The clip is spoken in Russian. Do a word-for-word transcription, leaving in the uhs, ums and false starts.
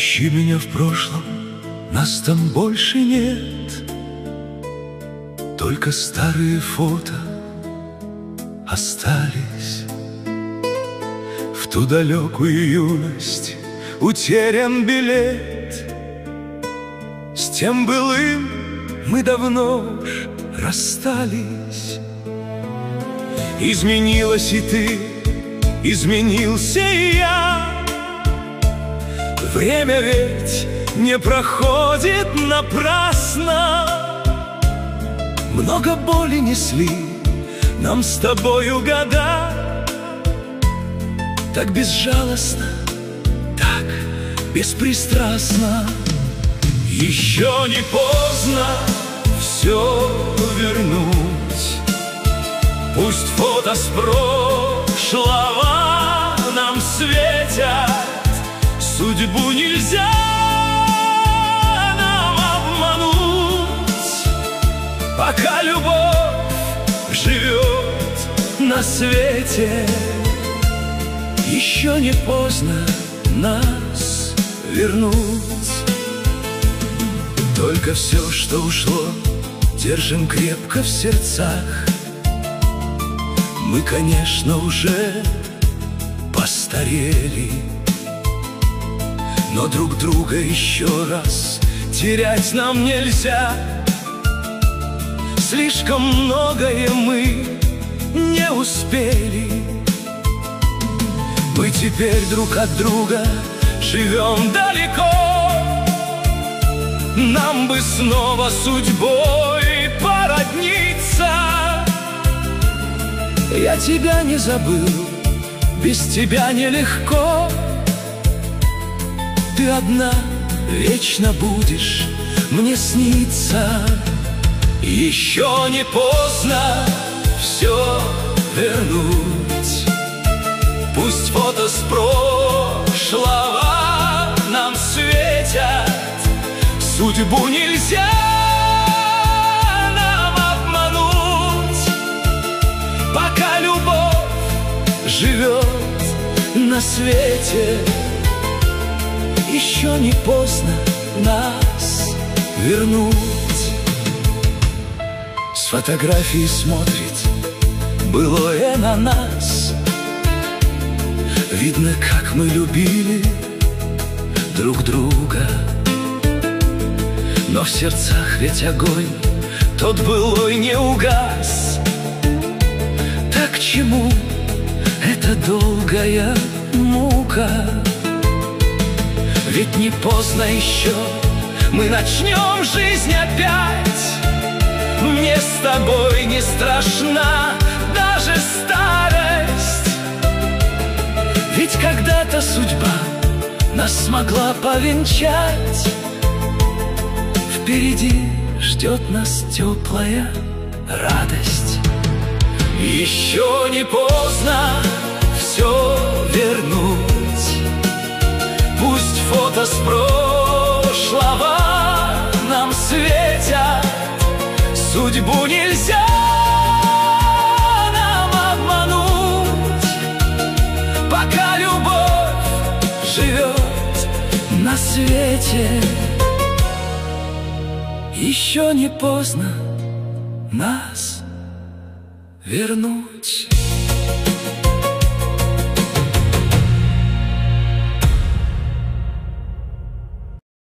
ищи меня в прошлом, нас там больше нет. Только старые фото остались. В ту далекую юность утерян билет. С тем былым мы давно уж расстались. Изменилась и ты, изменился и я. Время ведь не проходит напрасно. Много боли несли нам с тобою года. Так безжалостно, так беспристрастно. Еще не поздно все вернуть. Пусть фото с прошлого нам светят. Судьбу нельзя нам обмануть. Пока любовь живет на свете, еще не поздно нас вернуть. Только все, что ушло, держим крепко в сердцах. Мы, конечно, уже постарели, но друг друга еще раз терять нам нельзя. Слишком многое мы не успели. Мы теперь друг от друга живем далеко. Нам бы снова судьбой породниться. Я тебя не забыл, без тебя нелегко. Ты одна вечно будешь мне сниться. Еще не поздно все вернуть. Пусть фото с прошлого нам светят. Судьбу нельзя нам обмануть. Пока любовь живет на свете, еще не поздно нас вернуть. С фотографии смотрит былое на нас. Видно, как мы любили друг друга. Но в сердцах ведь огонь тот былой не угас. Так к чему эта долгая мука? Ведь не поздно еще, мы начнем жизнь опять. Мне с тобой не страшна даже старость. Ведь когда-то судьба нас смогла повенчать. Впереди ждет нас теплая радость. Еще не поздно все вернуть. Пусть фото с прошлого нам светят. Судьбу нельзя нам обмануть. Пока любовь живет на свете, еще не поздно нас вернуть.